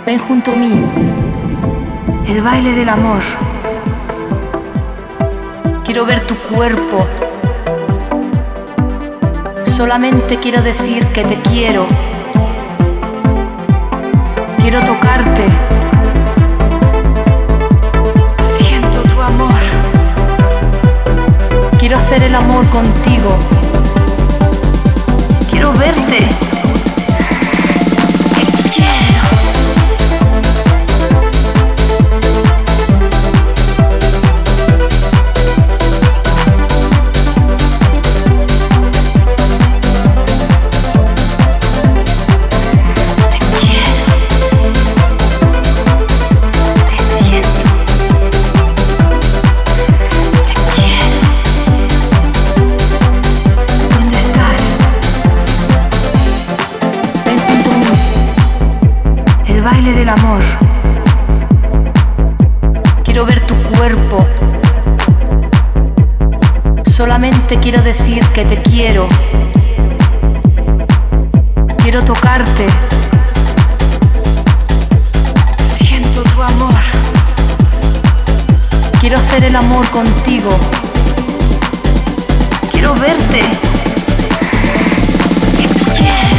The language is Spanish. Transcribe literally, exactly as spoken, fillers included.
Ven junto a mí, el baile del amor. Quiero ver tu cuerpo. Solamente quiero decir que te quiero. Quiero tocarte. Siento tu amor. Quiero hacer el amor contigo. Quiero verte. Te quiero. Baile del amor. Quiero ver tu cuerpo. Solamente quiero decir que te quiero. Quiero tocarte. Siento tu amor. Quiero hacer el amor contigo. Quiero verte. Te quiero.